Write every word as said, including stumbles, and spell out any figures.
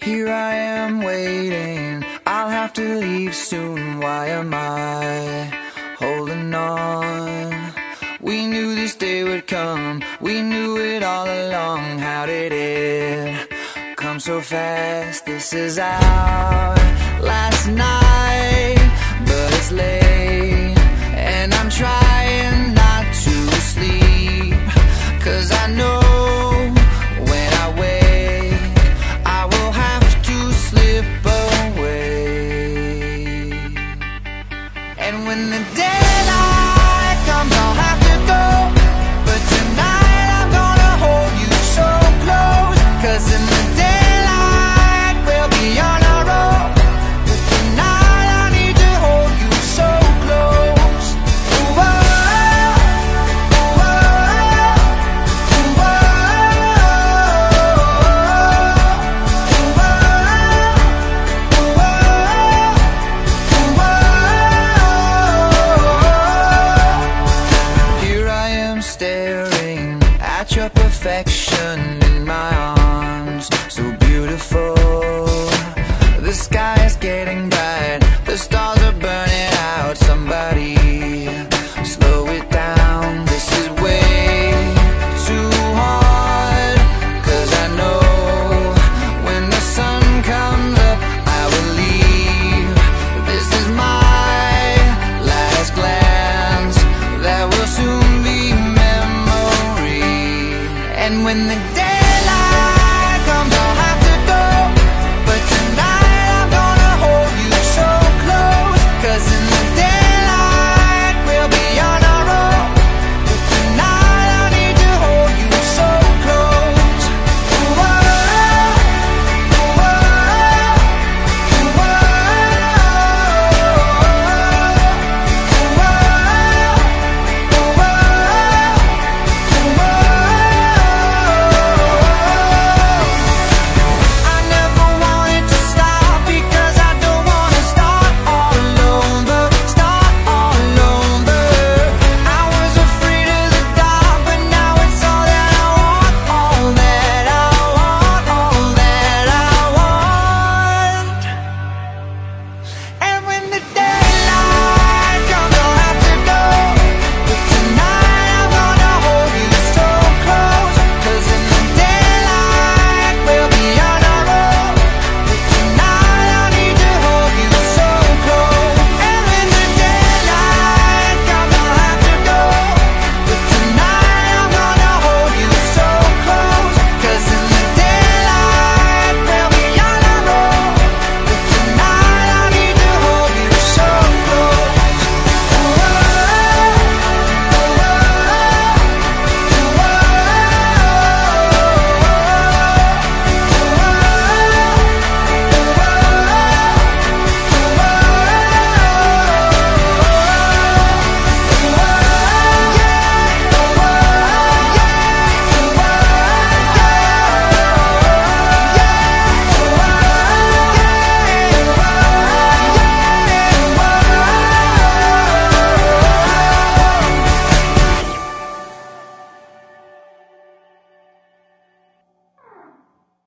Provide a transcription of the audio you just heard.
Here I am waiting, I'll have to leave soon. Why am I holding on? We knew this day would come, we knew it all along. How did it come so fast? This is our last night, but it's late, and I'm trying not to sleep, 'cause I know when I wake I will have to slip away. And when the daylight comes I'll have to go, but tonight I'm gonna hold you so close, 'cause in the daylight we'll be on our own, but tonight I need to hold you so close. Ooh, oh, ooh, oh, ooh, oh, ooh, oh. Here I am staring at your perfection in my arms, so